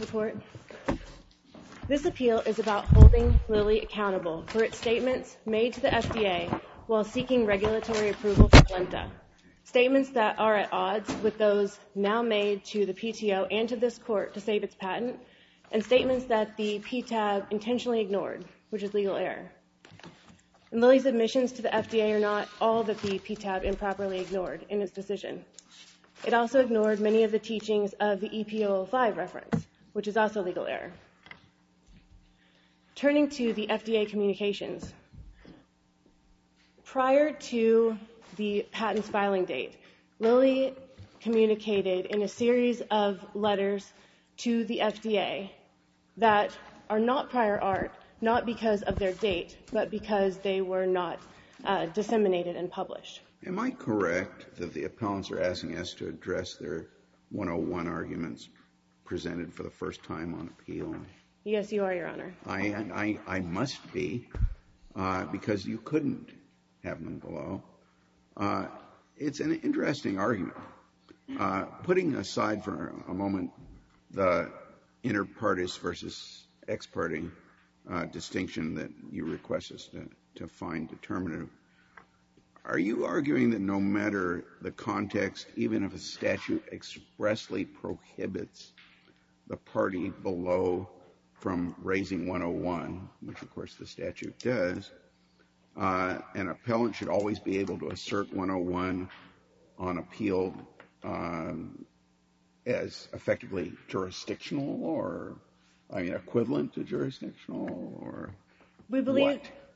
Report. This appeal is about holding Lilly accountable for its statements made to the FDA while seeking regulatory approval for Alimta. Statements that are at odds with those now made to the PTO and to this court to save its patent, and statements that the PTAB intentionally ignored, which is legal error. And Lilly's admissions to the FDA are not all that the PTAB improperly ignored in its decision. It also ignored many of the teachings of the EP005 reference, which is also legal error. Turning to the FDA communications, prior to the patent's filing date, Lilly communicated in a series of letters to the FDA that are not prior art, not because of their date, but because they were not disseminated and published. Am I correct that the appellants are asking us to address their 101 arguments presented for the first time on appeal? Yes, you are, Your Honor. I must be, because you couldn't have them below. It's an interesting argument. Putting aside for a moment the inter partes versus ex parte distinction that you request us to find determinative, are you arguing that no matter the context, even if a statute expressly prohibits the party below from raising 101, which of course the statute does, an appellant should always be able to assert 101 on appeal as effectively jurisdictional or, equivalent to jurisdictional, or we believe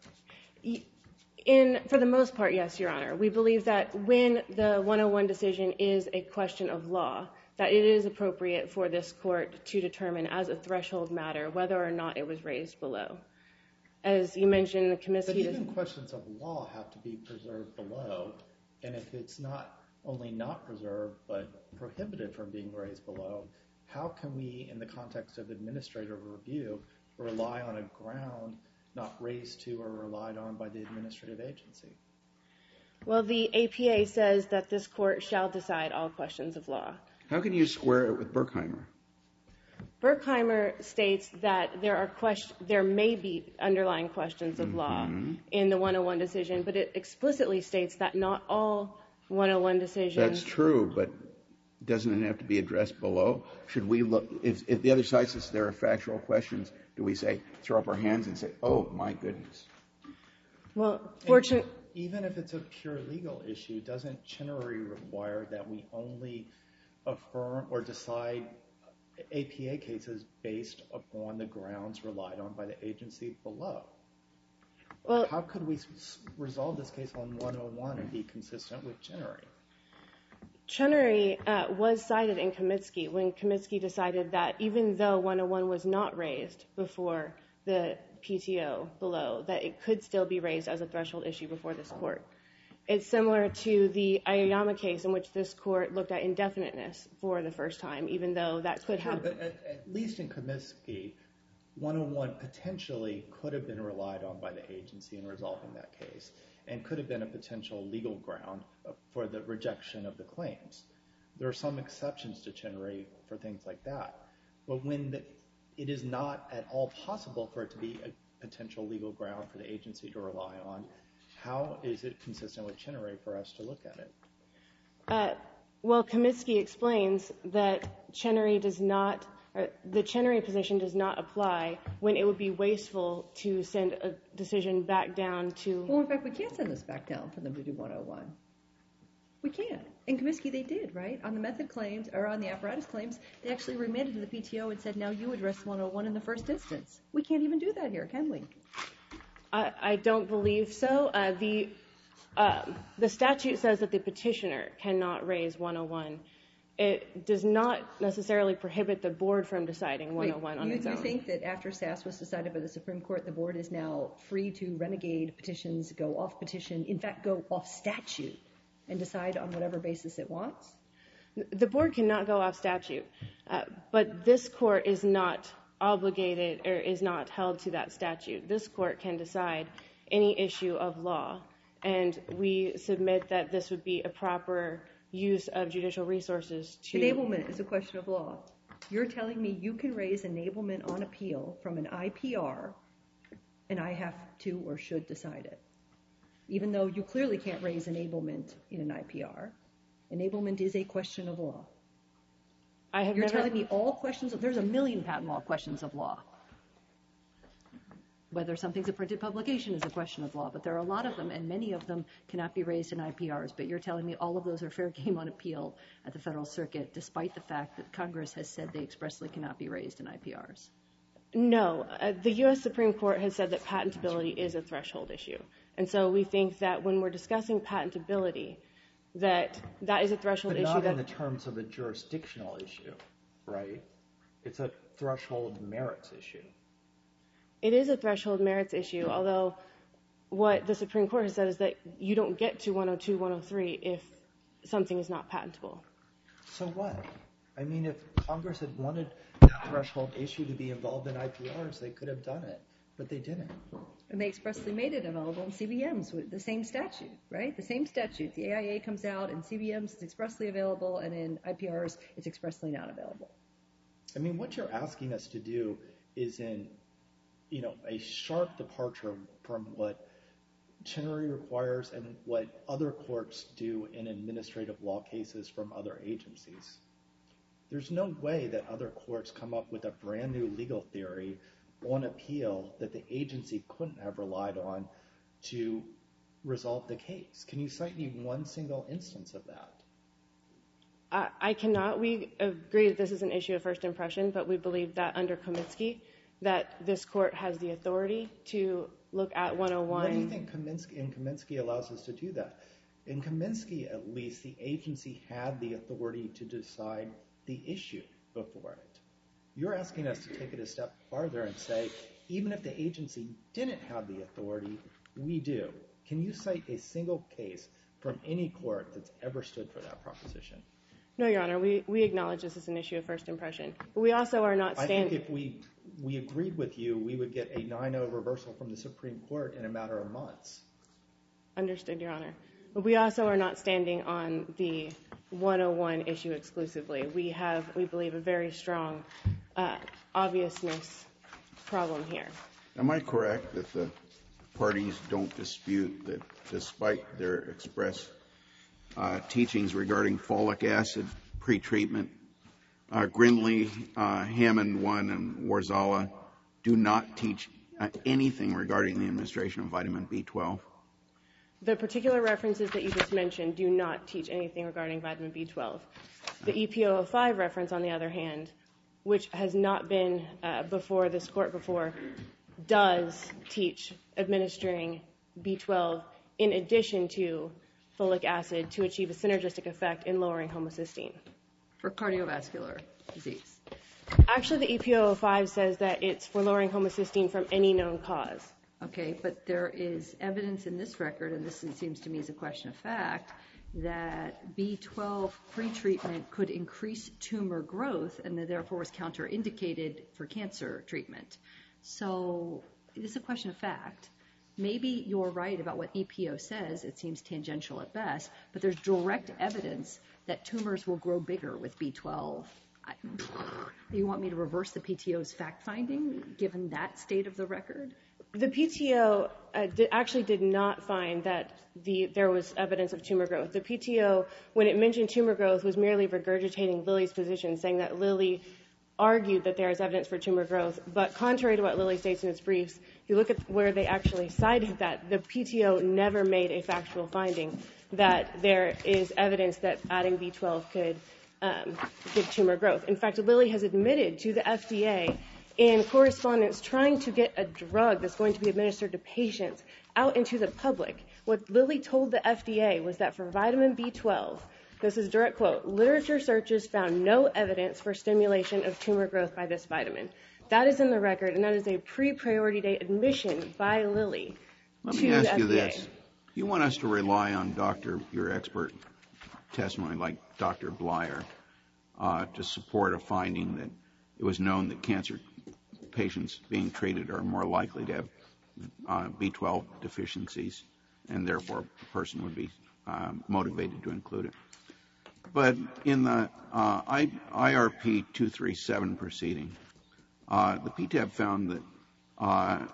what? For the most part, yes, Your Honor. We believe that when the 101 decision is a question of law, that it is appropriate for this court to determine as a threshold matter whether or not it was raised below. As you mentioned, the Comiskey... But even questions of law have to be preserved below, and if it's not only not preserved but prohibited from being raised below, how can we, in the context of administrative review, rely on a ground not raised to or relied on by the administrative agency? Well, the APA says that this court shall decide all questions of law. How can you square it with Berkheimer? Berkheimer states that there may be underlying questions of law in the 101 decision, but it explicitly states that not all 101 decisions... That's true, but doesn't it have to be addressed below? Should we look, if the other side says there are factual questions, do we say, throw up our hands and say, oh, my goodness? Well, even if it's a pure legal issue, doesn't Chenery require that we only affirm or decide APA cases based upon the grounds relied on by the agency below? Well, how could we resolve this case on 101 and be consistent with Chenery? Chenery was cited in Comiskey when Comiskey decided that even though 101 was not raised before the PTO below, that it could still be raised as a threshold issue before this court. It's similar to the Aoyama case in which this court looked at indefiniteness for the first time, even though that could happen. But at least in Comiskey, 101 potentially could have been relied on by the agency in resolving that case, and could have been a potential legal ground for the rejection of the claims. There are some exceptions to Chenery for things like that. But when it is not at all possible for it to be a potential legal ground for the agency to rely on, how is it consistent with Chenery for us to look at it? Well, Comiskey explains that Chenery does not, or the Chenery position does not apply when it would be wasteful to send a decision back down to... Well, in fact, we can't send this back down for them to do 101. We can't. In Comiskey, they did, right? On the method claims, or on the apparatus claims, they actually remanded to the PTO and said, now you address 101 in the first instance. We can't even do that here, can we? I don't believe so. The statute says that the petitioner cannot raise 101. It does not necessarily prohibit the board from deciding 101 on its own. You think that after SAS was decided by the Supreme Court, the board is now free to renegade petitions, go off petition, in fact, go off statute, and decide on whatever basis it wants? The board cannot go off statute, but this court is not obligated or is not held to that statute. This court can decide any issue of law, and we submit that this would be a proper use of judicial resources to... Enablement is a question of law. You're telling me you can raise enablement on appeal from an IPR, and I have to or should decide it. Even though you clearly can't raise enablement in an IPR. Enablement is a question of law. You're telling me all questions, there's a million patent law questions of law. Whether something's a printed publication is a question of law, but there are a lot of them, and many of them cannot be raised in IPRs. But you're telling me all of those are fair game on appeal at the Federal Circuit, despite the fact that Congress has said they expressly cannot be raised in IPRs. No. The U.S. Supreme Court has said that patentability is a threshold issue. And so we think that when we're discussing patentability, that is a threshold issue. But not in the terms of a jurisdictional issue, right? It's a threshold merits issue. It is a threshold merits issue, although what the Supreme Court has said is that you don't get to 102, 103 if something is not patentable. So what? I mean, if Congress had wanted that threshold issue to be involved in IPRs, they could have done it, but they didn't. And they expressly made it available in CBMs with the same statute, right? The same statute. The AIA comes out, in CBMs it's expressly available, and in IPRs it's expressly not available. I mean, what you're asking us to do is a sharp departure from what Chenery requires and what other courts do in administrative law cases from other agencies. There's no way that other courts come up with a brand new legal theory on appeal that the agency couldn't have relied on to resolve the case. Can you cite me one single instance of that? I cannot. We agree that this is an issue of first impression, but we believe that under Comiskey, that this court has the authority to look at 101. What do you think Comiskey allows us to do that? In Comiskey, at least, the agency had the authority to decide the issue before it. You're asking us to take it a step farther and say, even if the agency didn't have the authority, we do. Can you cite a single case from any court that's ever stood for that proposition? No, Your Honor. We acknowledge this is an issue of first impression. But we also are not standing... I think if we agreed with you, we would get a 9-0 reversal from the Supreme Court in a matter of months. Understood, Your Honor. But we also are not standing on the 101 issue exclusively. We believe, a very strong obviousness problem here. Am I correct that the parties don't dispute that despite their express teachings regarding folic acid pretreatment, Grindley, Hammond 1, and Warzala do not teach anything regarding the administration of vitamin B12? The particular references that you just mentioned do not teach anything regarding vitamin B12. The EPO05 reference, on the other hand, which has not been before this court before, does teach administering B12 in addition to folic acid to achieve a synergistic effect in lowering homocysteine. For cardiovascular disease. Actually, the EPO05 says that it's for lowering homocysteine from any known cause. Okay, but there is evidence in this record, and this seems to me is a question of fact, that B12 pretreatment could increase tumor growth and that therefore was counterindicated for cancer treatment. So it is a question of fact. Maybe you're right about what EPO says. It seems tangential at best, but there's direct evidence that tumors will grow bigger with B12. You want me to reverse the PTO's fact-finding, given that state of the record? The PTO actually did not find that there was evidence of tumor growth. The PTO, when it mentioned tumor growth, was merely regurgitating Lilly's position, saying that Lilly argued that there is evidence for tumor growth. But contrary to what Lilly states in its briefs, if you look at where they actually cited that, the PTO never made a factual finding that there is evidence that adding B12 could give tumor growth. In fact, Lilly has admitted to the FDA in correspondence trying to get a drug that's going to be administered to patients out into the public. What Lilly told the FDA was that for vitamin B12, this is a direct quote, literature searches found no evidence for stimulation of tumor growth by this vitamin. That is in the record, and that is a pre-priority date admission by Lilly to the FDA. Let me ask you this. You want us to rely on your expert testimony, like Dr. Bleier, to support a finding that it was known that cancer patients being treated are more likely to have B12 deficiencies, and therefore a person would be motivated to include it. But in the IRP 237 proceeding, the PTAB found that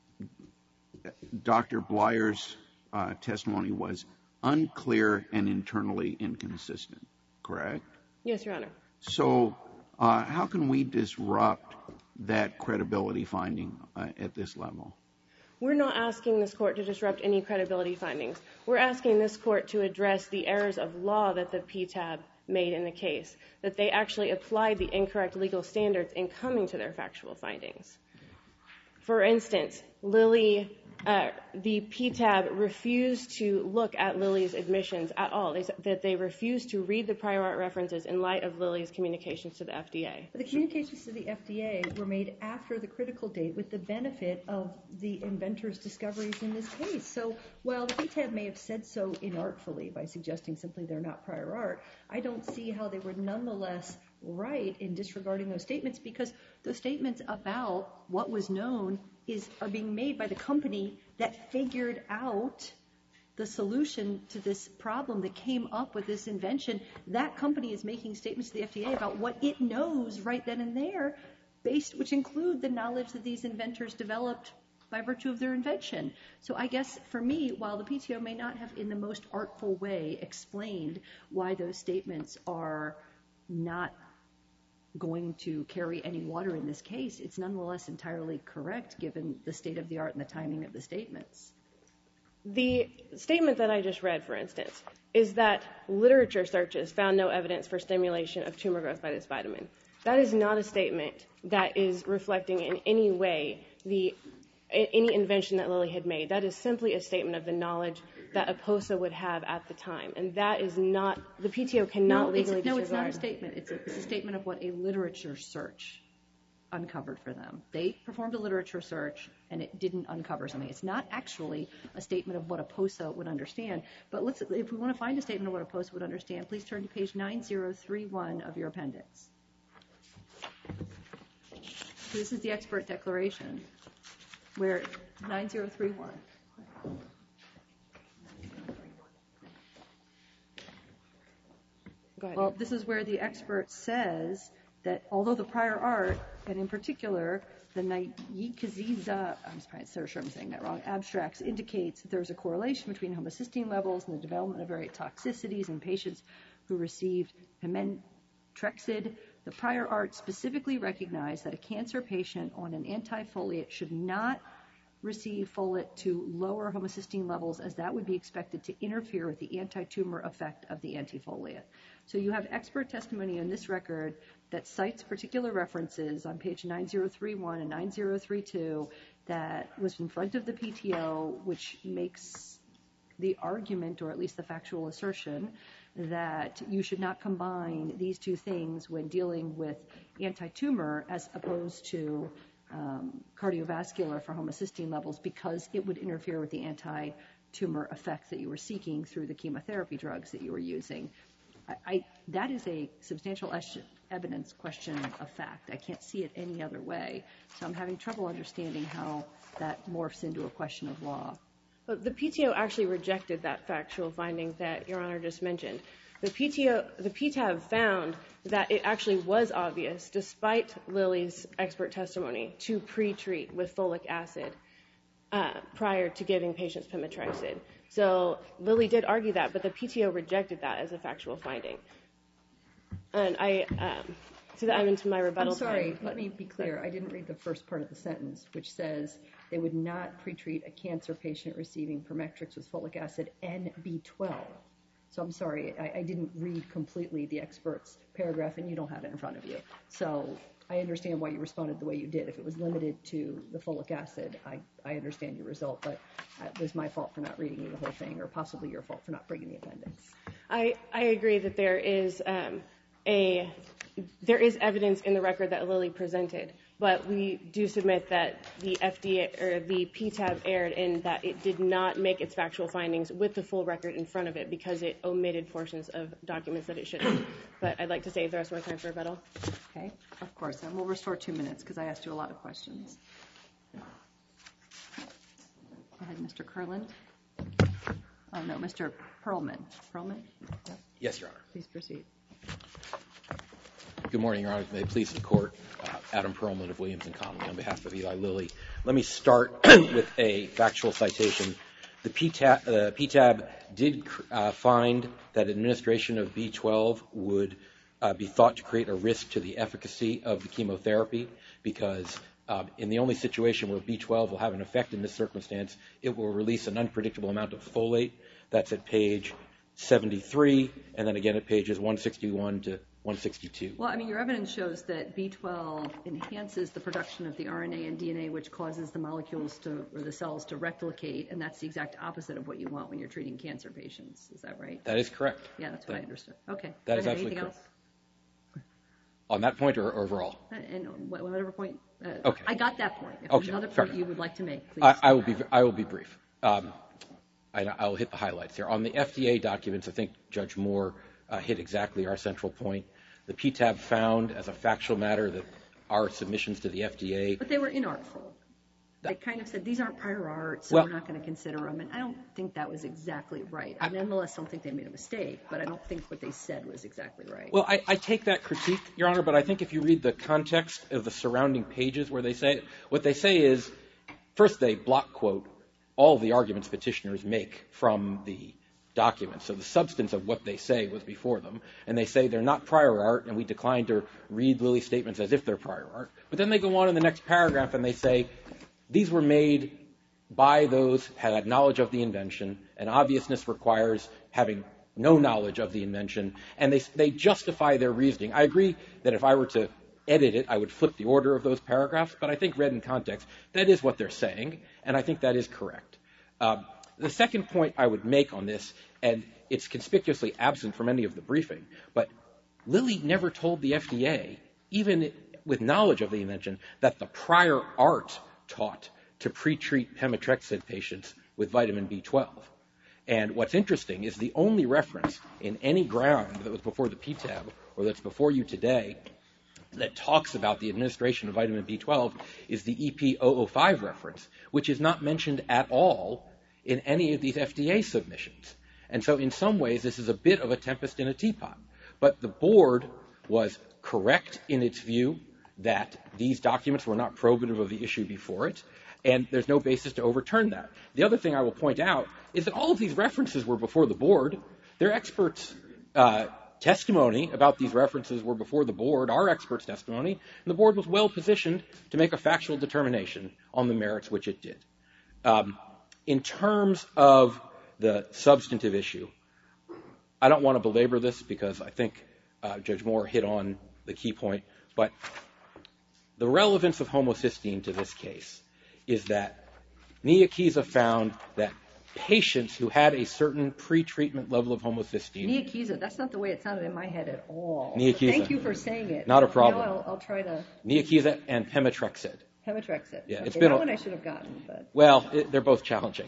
Dr. Blyer's testimony was unclear and internally inconsistent, correct? Yes, Your Honor. So how can we disrupt that credibility finding at this level? We're not asking this court to disrupt any credibility findings. We're asking this court to address the errors of law that the PTAB made in the case, that they actually applied the incorrect legal standards in coming to their factual findings. For instance, the PTAB refused to look at Lilly's admissions at all. They refused to read the prior art references in light of Lilly's communications to the FDA. But the communications to the FDA were made after the critical date with the benefit of the inventor's discoveries in this case. So while the PTAB may have said so inartfully by suggesting simply they're not prior art, I don't see how they were nonetheless right in disregarding those statements, because those statements about what was known are being made by the company that figured out the solution to this problem, that came up with this invention. That company is making statements to the FDA about what it knows right then and there, which include the knowledge that these inventors developed by virtue of their invention. So I guess for me, while the PTO may not have in the most artful way explained why those statements are not going to carry any water in this case, it's nonetheless entirely correct given the state of the art and the timing of the statements. The statement that I just read, for instance, is that literature searches found no evidence for stimulation of tumor growth by this vitamin. That is not a statement that is reflecting in any way any invention that Lilly had made. That is simply a statement of the knowledge that APOSA would have at the time. And that is not, the PTO cannot legally disregard. No, it's not a statement. It's a statement of what a literature search uncovered for them. They performed a literature search and it didn't uncover something. It's not actually a statement of what APOSA would understand. But if we want to find a statement of what APOSA would understand, please turn to page 9031 of your appendix. So this is the expert declaration, where 9031. Go ahead. Well, this is where the expert says that although the prior art, and in particular the Nayikaziza, I'm sure I'm saying that wrong, abstracts indicates that there's a correlation between homocysteine levels and the development of various toxicities in patients who received pemetrexed. The prior art specifically recognized that a cancer patient on an antifoliate should not receive folate to lower homocysteine levels, as that would be expected to interfere with the anti-tumor effect of the antifoliate. So you have expert testimony in this record that cites particular references on page 9031 and 9032 that was in front of the PTO, which makes the argument, or at least the factual assertion, that you should not combine these two things when dealing with anti-tumor as opposed to cardiovascular for homocysteine levels, because it would interfere with the anti-tumor effect that you were seeking through the chemotherapy drugs that you were using. That is a substantial evidence question of fact. I can't see it any other way. So I'm having trouble understanding how that morphs into a question of law. Well, the PTO actually rejected that factual finding that Your Honor just mentioned. The PTAB found that it actually was obvious, despite Lilly's expert testimony, to pre-treat with folic acid prior to giving patients pemetrexed. So Lilly did argue that, but the PTO rejected that as a factual finding. And I see that I'm into my rebuttal I'm sorry, time. let me be clear. I didn't read the first part of the sentence, which says they would not pre-treat a cancer patient receiving Pemetrix with folic acid and B12. So I'm sorry, I didn't read completely the expert's paragraph, and you don't have it in front of you. So I understand why you responded the way you did. If it was limited to the folic acid, I understand your result, but it was my fault for not reading you the whole thing, or possibly your fault for not bringing the appendix. I agree that there is evidence in the record that Lilly presented, but we do submit that the FDA or the PTAB erred in that it did not make its factual findings with the full record in front of it because it omitted portions of documents that it shouldn't. But I'd like to save the rest of my time for rebuttal. Okay, of course, and we'll restore 2 minutes because I asked you a lot of questions. Go ahead, Mr. Kurland. Oh, no, Mr. Perlman. Perlman? Yep. Yes, Your Honor. Please proceed. Good morning, Your Honor. May it please the Court. Adam Perlman of Williams & Connolly on behalf of Eli Lilly. Let me start with a factual citation. The PTAB did find that administration of B12 would be thought to create a risk to the efficacy of the chemotherapy because in the only situation where B12 will have an effect in this circumstance, it will release an unpredictable amount of folate. That's at page 73, and then again at pages 161 to 162. Well, I mean, your evidence shows that B12 enhances the production of the RNA and DNA, which causes the molecules or the cells to replicate, and that's the exact opposite of what you want when you're treating cancer patients. Is that right? That is correct. Yeah, that's what I understood. Okay. That is absolutely correct. On that point or overall? And whatever point. Okay. I got that point. If okay. there's another point you would like to make, please. I will be brief. I'll hit the highlights here. On the FDA documents, I think Judge Moore hit exactly our central point. The PTAB found, as a factual matter, that our submissions to the FDA... But they were inartful. They kind of said, these aren't prior art, so we're not going to consider them. And I don't think that was exactly right. I nonetheless don't think they made a mistake, but I don't think what they said was exactly right. Well, I take that critique, Your Honor, but I think if you read the context of the surrounding pages where they say it, what they say is, first they block quote all the arguments petitioners make from the documents. So the substance of what they say was before them. And they say they're not prior art, and we decline to read Lilly's statements as if they're prior art. But then they go on in the next paragraph and they say, these were made by those who had knowledge of the invention, and obviousness requires having no knowledge of the invention. And they justify their reasoning. I agree that if I were to edit it, I would flip the order of those paragraphs, but I think read in context, that is what they're saying, and I think that is correct. The second point I would make on this, and it's conspicuously absent from any of the briefing, but Lilly never told the FDA, even with knowledge of the invention, that the prior art taught to pre-treat pemetrexed patients with vitamin B12. And what's interesting is the only reference in any ground that was before the PTAB or that's before you today that talks about the administration of vitamin B12 is the EP005 reference, which is not mentioned at all in any of these FDA submissions. And so in some ways, this is a bit of a tempest in a teapot. But the board was correct in its view that these documents were not probative of the issue before it, and there's no basis to overturn that. The other thing I will point out is that all of these references were before the board. Their experts' testimony about these references were before the board, our experts' testimony, and the board was well positioned to make a factual determination on the merits, which it did. In terms of the substantive issue, I don't want to belabor this because I think Judge Moore hit on the key point, but the relevance of homocysteine to this case is that Niyakiza found that patients who had a certain pre-treatment level of homocysteine... Niyakiza, that's not the way it sounded in my head at all. Niyakiza. Thank you for saying it. Not a problem. Now I'll try to... Niyakiza and pemetrexed. Pemetrexed. Yeah, okay, it's been that one I should have gotten. But... Well, they're both challenging.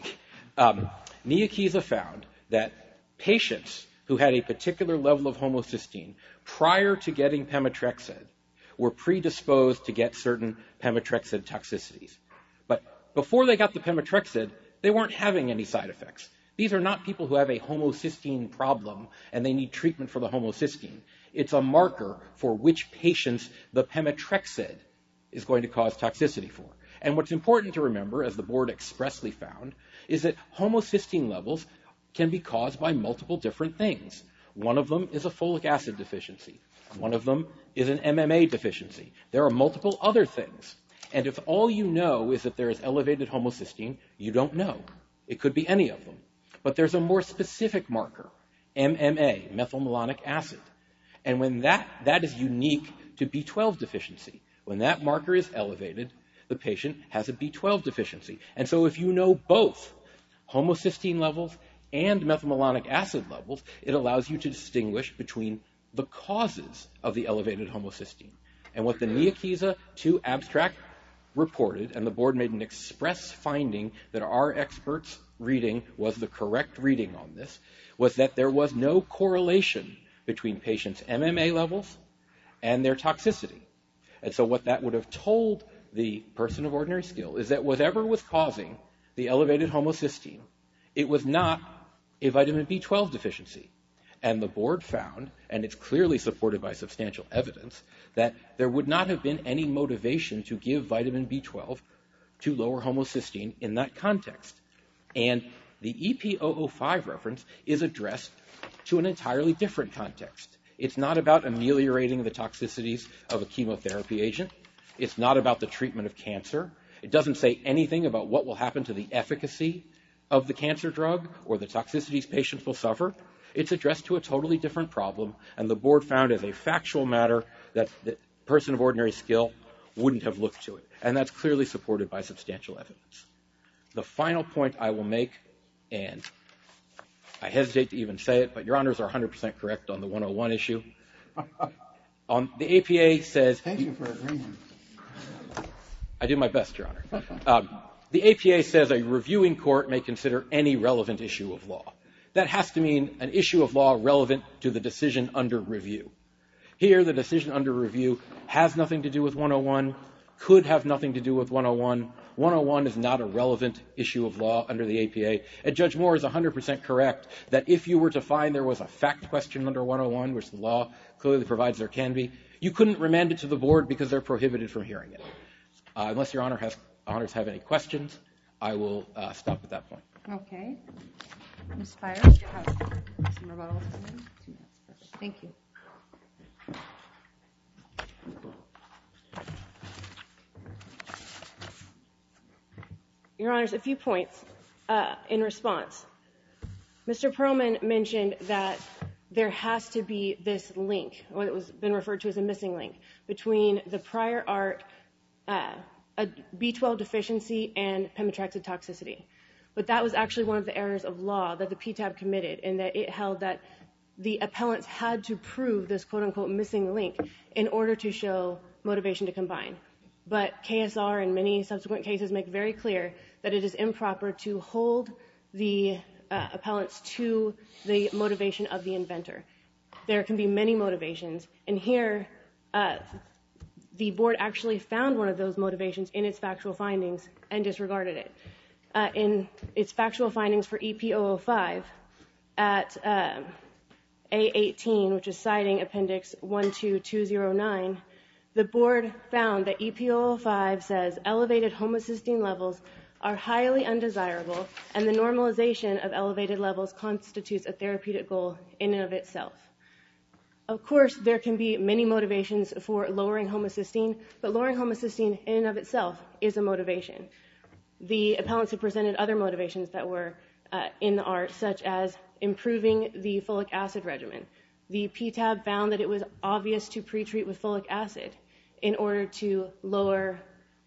Niyakiza found that patients who had a particular level of homocysteine prior to getting pemetrexed were predisposed to get certain pemetrexed toxicities. But before they got the pemetrexed, they weren't having any side effects. These are not people who have a homocysteine problem and they need treatment for the homocysteine. It's a marker for which patients the pemetrexed is going to cause toxicity for. And what's important to remember, as the board expressly found, is that homocysteine levels can be caused by multiple different things. One of them is a folic acid deficiency. One of them is an MMA deficiency. There are multiple other things. And if all you know is that there is elevated homocysteine, you don't know. It could be any of them. But there's a more specific marker, MMA, methylmalonic acid. And when that is unique to B12 deficiency. When that marker is elevated, the patient has a B12 deficiency. And so if you know both homocysteine levels and methylmalonic acid levels, it allows you to distinguish between the causes of the elevated homocysteine. And what the Niyakiza 2 abstract reported, and the board made an express finding that our experts' reading was the correct reading on this, was that there was no correlation between patients' MMA levels and their toxicity. And so what that would have told the person of ordinary skill is that whatever was causing the elevated homocysteine, it was not a vitamin B12 deficiency. And the board found, and it's clearly supported by substantial evidence, that there would not have been any motivation to give vitamin B12 to lower homocysteine in that context. And the EP005 reference is addressed to an entirely different context. It's not about ameliorating the toxicities of a chemotherapy agent. It's not about the treatment of cancer. It doesn't say anything about what will happen to the efficacy of the cancer drug or the toxicities patients will suffer. It's addressed to a totally different problem, and the board found as a factual matter that the person of ordinary skill wouldn't have looked to it. And that's clearly supported by substantial evidence. The final point I will make, and I hesitate to even say it, but Your Honors are 100% correct on the 101 issue. The APA says... Thank you for agreeing. I do my best, Your Honor. The APA says a reviewing court may consider any relevant issue of law. That has to mean an issue of law relevant to the decision under review. Here, the decision under review has nothing to do with 101, could have nothing to do with 101. 101 is not a relevant issue of law under the APA. And Judge Moore is 100% correct that if you were to find there was a fact question under 101, which the law clearly provides there can be, you couldn't remand it to the board because they're prohibited from hearing it. Unless Your Honors have any questions, I will stop at that point. Okay. Ms. Spires, do you have some rebuttals? 2 minutes. Perfect. Thank you. Your Honors, a few points in response. Mr. Perlman mentioned that there has to be this link, or it was been referred to as a missing link, between the prior art, a B12 deficiency, and pemetrexed toxicity. But that was actually one of the errors of law that the PTAB committed, in that it held that the appellants had to prove this quote-unquote missing link in order to show motivation to combine. But KSR and many subsequent cases make very clear that it is improper to hold the appellants to the motivation of the inventor. There can be many motivations, and here the board actually found one of those motivations in its factual findings and disregarded it. In its factual findings for EP005 at A18, which is citing Appendix 12209, the board found that EP005 says elevated homocysteine levels are highly undesirable, and the normalization of elevated levels constitutes a therapeutic goal in and of itself. Of course, there can be many motivations for lowering homocysteine, but lowering homocysteine in and of itself is a motivation. The appellants have presented other motivations that were in the art, such as improving the folic acid regimen. The PTAB found that it was obvious to pretreat with folic acid in order to lower...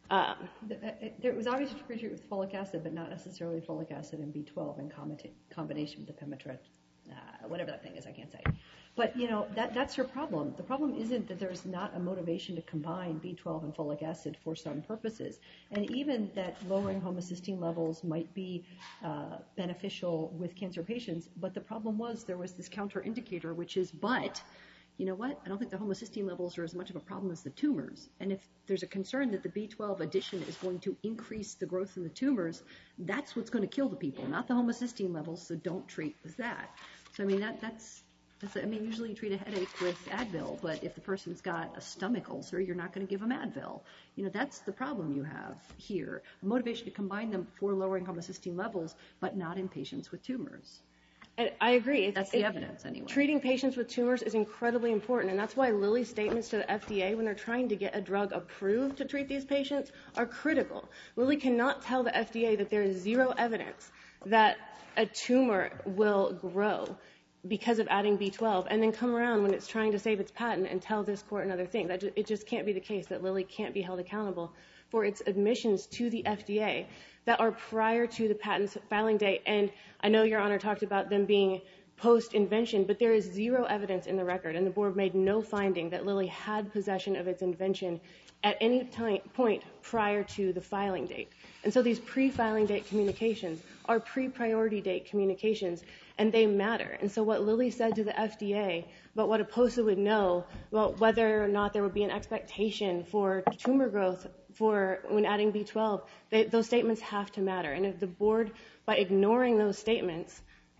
It was obvious to pretreat with folic acid, but not necessarily folic acid and B12 in combination with the pemetrexed, whatever that thing is, I can't say. But, you know, that's your problem. The problem isn't that there's not a motivation to combine B12 and folic acid for some purposes. And even that lowering homocysteine levels might be beneficial with cancer patients, but the problem was there was this counterindicator, which is, but, you know what? I don't think the homocysteine levels are as much of a problem as the tumors. And if there's a concern that the B12 addition is going to increase the growth in the tumors, that's what's going to kill the people, not the homocysteine levels, so don't treat with that. So, I mean, usually you treat a headache with Advil, but if the person's got a stomach ulcer, you're not going to give them Advil. You know, that's the problem you have here. A motivation to combine them for lowering homocysteine levels, but not in patients with tumors. And I agree. That's the evidence, anyway. Treating patients with tumors is incredibly important, and that's why Lilly's statements to the FDA when they're trying to get a drug approved to treat these patients are critical. Lilly cannot tell the FDA that there is zero evidence that a tumor will grow because of adding B12, and then come around when it's trying to save its patent and tell this court another thing. It just can't be the case that Lilly can't be held accountable for its admissions to the FDA that are prior to the patent's filing date. And I know Your Honor talked about them being post-invention, but there is zero evidence in the record, and the board made no finding that Lilly had possession of its invention at any point prior to the filing date. And so these pre-filing date communications are pre-priority date communications, and they matter. And so what Lilly said to the FDA about what a POSA would know about whether or not there would be an expectation for tumor growth for when adding B12, those statements have to matter. And if the board, by ignoring those statements,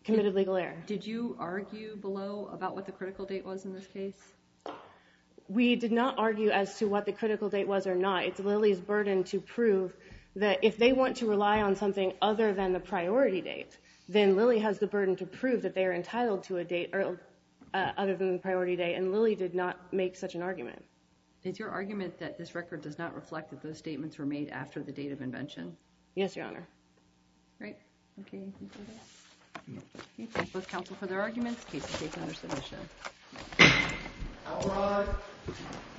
committed legal error. Did you argue below about what the critical date was in this case? We did not argue as to what the critical date was or not. It's Lilly's burden to prove that if they want to rely on something other than the priority date, then Lilly has the burden to prove that they are entitled to a date other than the priority date, and Lilly did not make such an argument. Is your argument that this record does not reflect that those statements were made after the date of invention? Yes, Your Honor. Right. Okay, anything further? Okay, thank both counsel for their arguments. Case is taken under submission. All rise.